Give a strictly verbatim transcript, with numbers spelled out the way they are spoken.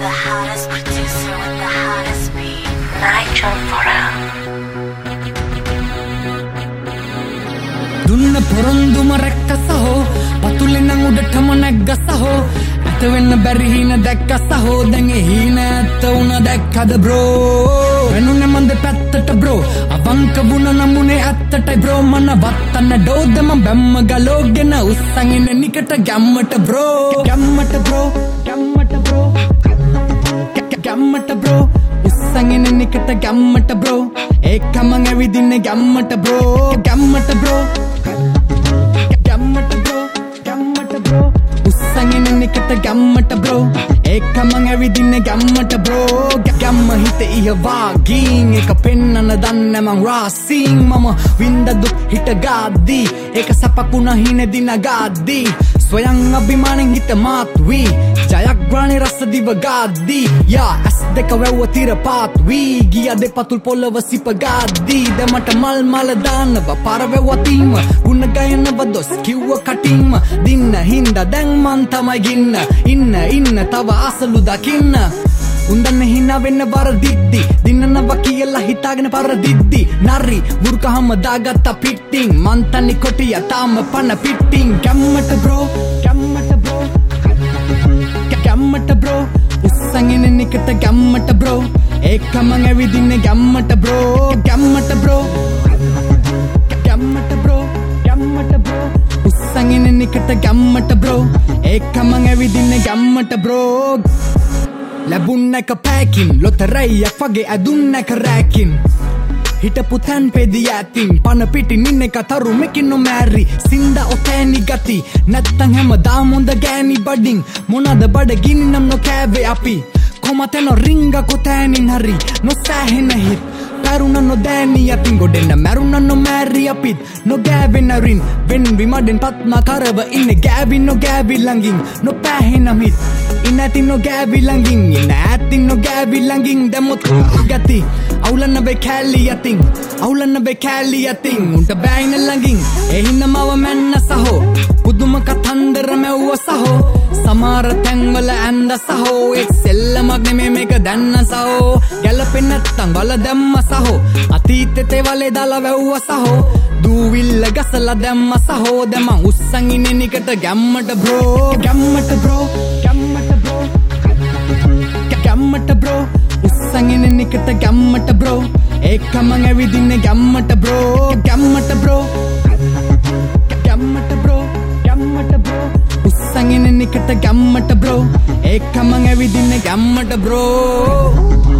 the hottest producer with the hottest beat. Nitro Forum. දුන්න පොරොන්දුම රැක්ක සහෝ පතුලෙන් උඩටම නැග්ග සහෝ ඇත වෙන්න බැරි හීන දැක්ක සහෝ දැන් ඒ හීන ඇත්ත වුණ දැක්කද බ්‍රෝ වෙනුනේ මන් දෙපැත්තට බ්‍රෝ අවංක වුණ නමුනේ ඇත්තටයි බ්‍රෝ මන වත්තන්න ඩෝද මම බැම්ම ගලෝගෙන උස්සන් ඉන්න නිකට ගැම්මට බ්‍රෝ ගැම්මට බ්‍රෝ ගැම්මට බ්‍රෝ ගැම්මට බ්‍රෝ උස්සන් ඉන්න නිකට ගැම්මට බ්‍රෝ ඒකම ඇවිදින්නේ ගැම්මට බ්‍රෝ ගැම්මට බ්‍රෝ ගැම්මට බ්‍රෝ ගැම්මට බ්‍රෝ උස්සන් ඉන්න නිකට ගැම්මට බ්‍රෝ ඒකම ඇවිදින්නේ ගැම්මට බ්‍රෝ ගැම්ම හිතේ ඉහවාගින් එක පෙන්නන දන්න මං රාසින් මම වින්ද දුක් හිට ගාද්දී ඒක සපකුණ හිනෙදි නගාද්දී ස්වයං අභිමානෙන් හිත මාත් වී ජයග්‍රාණි රස දිව ගාද්දී යා ඇස් දෙක වැව්ව තිර පාත් වී ගිය දෙපතුල් පොළව සිප ගාද්දී දෙමට මල් මල දාන්නව පරවෙව තීම ගුණ ගයනව දොස් කිව්ව කටින්ම දින්න හින්දා දැන් මන් තමයි ගින්න ඉන්න ඉන්න තව අසලු දකින්න උන්දන්න හිනා වෙන්න වරදිද්දි දින්නනව කියලා හිතාගෙන පරදිද්දි නරි බුර්කහම දාගත්ත පිටින් මන්තනි කොටිය තාම පන පිටින් ගැම්මට බ්‍රෝ ගැම්මට බ්‍රෝ ගැම්මට බ්‍රෝ උස්සන් ඉන්න නිකට ගැම්මට බ්‍රෝ ඒකම ඇවිදින්නේ ගැම්මට බ්‍රෝ ගැම්මට බ්‍රෝ ගැම්මට බ්‍රෝ ගැම්මට බ්‍රෝ උස්සන් ඉන්න නිකට ගැම්මට බ්‍රෝ ඒකම ඇවිදින්නේ ගැම්මට බ්‍රෝ ලැබුන්න එක පෑකින් ලොතරැයියක් වගේ ඇදුන්න එක රෑකින් හිටපු තැන් පෙදී ඇතින් පන පිටින් ඉන්න එක තරුමකින් නොමෑරි සින්ද ඔතෑනි ගති නැත්තං හැම දාමොන්ද ගෑනි බඩින් මොනද බඩගිනි නම් නොකෑවේ අපි කොමතැන රිංග කොතෑනින් හරි නොසෑහෙන හිත් පැරුණ නොදෑනී අතින් ගොඩෙන්න මැරුණ නොමෑරි අපිත් නොගෑවෙනරින් වෙන් විමඩෙන් පත්ම කරව ඉන්න ගෑවින් නොගෑවි ළඟින් නොපෑහෙනම් හිත් ඉන්න ඇතින් නොගෑවි ළඟින් ඉන්න ඇතින් නොගෑවි ළඟින් දැමුත් ගති අවුලන්න බේ කෑලි අතින් අවුලන්න බේ කෑලි අතින් උන්ට බෑයින ළඟින් එහින්න මව මැන්න සහෝ පුදුම කතන්දර මැව්ව සහෝ සමහර තැන්වල ඇන්ද සහෝ එක් සෙල්ලමක් නෙමේ මේක දැන්න සහෝ ගැලපෙන්නේ නැත්තම් වල දැම්ම සහෝ අතීතෙතේ වලේ දාලා වැව්ව සහෝ දූවිල්ල ගසලා දැම්ම සහෝ දැන් මං උස්සන් ඉන්නේ නිකට ගැම්මට බ්‍රෝ ගැම්මට බ්‍රෝ ගැම්මට බ්‍රෝ ගැම්මට බ්‍රෝ උස්සන් ඉන්නේ නිකට ගැම්මට බ්‍රෝ ඒකම ඇවිදින්නේ ගැම්මට බ්‍රෝ ගැම්මට බ්‍රෝ ගැම්මට බ්‍රෝ ගැම්මට බ්‍රෝ උස්සන් ඉන්නේ නිකට ගැම්මට බ්‍රෝ ඒකම ඇවිදින්නේ ගැම්මට බ්‍රෝ